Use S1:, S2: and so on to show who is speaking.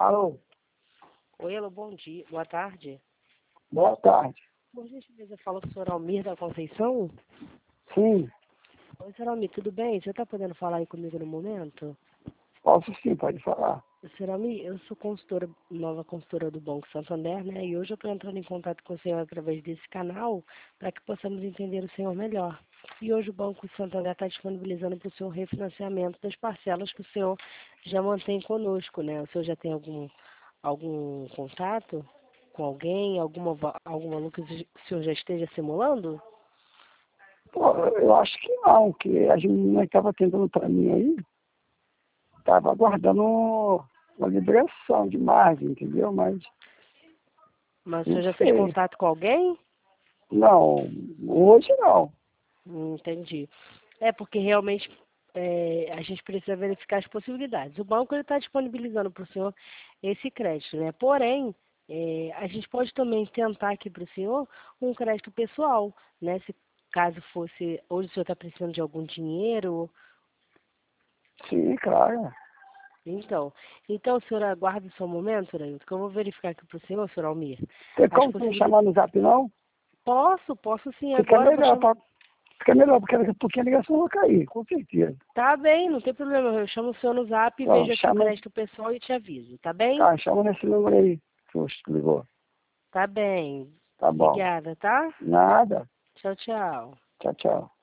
S1: Alô,
S2: Oi, alô, bom dia, boa tarde.
S1: boa tarde.
S2: Por gentileza, fala com o senhor Almir da Conceição?
S1: Sim,
S2: Oi, senhor Almir, tudo bem? Você está podendo falar aí comigo no momento?
S1: posso sim, pode falar.
S2: Senhor Almir, eu sou consultora, nova consultora do Banco Santander, né? E hoje eu estou entrando em contato com o senhor através desse canal para que possamos entender o senhor melhor. E hoje o Banco Santander está disponibilizando para o senhor refinanciamento das parcelas que o senhor já mantém conosco, né? O senhor já tem algum contato com alguém, algum valor que o senhor já esteja simulando?
S1: Pô, eu acho que não, que a gente não estava tentando para mim aí, estava aguardando uma liberação de margem, entendeu? Mas
S2: Mas o
S1: não
S2: senhor já fez
S1: sei.
S2: contato com alguém?
S1: Não, hoje não.
S2: Entendi. É porque realmente a gente precisa verificar as possibilidades. O banco está disponibilizando para o senhor esse crédito, né? Porém, a gente pode também tentar aqui para o senhor um crédito pessoal, né? Se caso fosse, hoje o senhor está precisando de algum dinheiro,
S1: Sim, claro.
S2: então o senhor aguarde só um momento, Railton, que eu vou verificar aqui para o senhor Almir,
S1: Tem
S2: as
S1: como tu me chamar
S2: possibilidades.
S1: no zap não?
S2: Posso sim,
S1: Fica
S2: agora eu vou
S1: melhor,
S2: chamar.
S1: tá? Fica melhor, porque daqui a pouquinho a ligação vai cair, com certeza.
S2: Tá bem, não tem problema. Eu chamo o senhor no zap e
S1: Ó,
S2: vejo aqui o
S1: chama,
S2: crédito pessoal e te aviso, tá bem?
S1: tá, chama nesse número aí que você ligou.
S2: Tá bem.
S1: Tá bom.
S2: Obrigada, tá?
S1: Nada.
S2: Tchau, tchau.
S1: Tchau, tchau.